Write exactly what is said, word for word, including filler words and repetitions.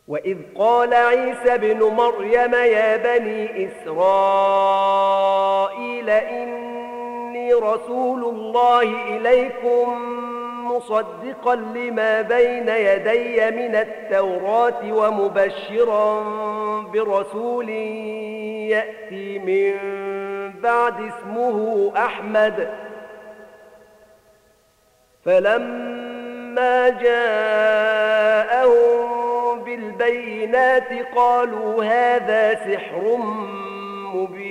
وإذ قال عيسى ابن مريم يا بني إسرائيل إني رسول الله إليكم مصدقا لما بين يدي من التوراة ومبشرا برسول يأتي من بعد اسمه أحمد فلما جاءهم بالبينات قالوا هذا سحر مبين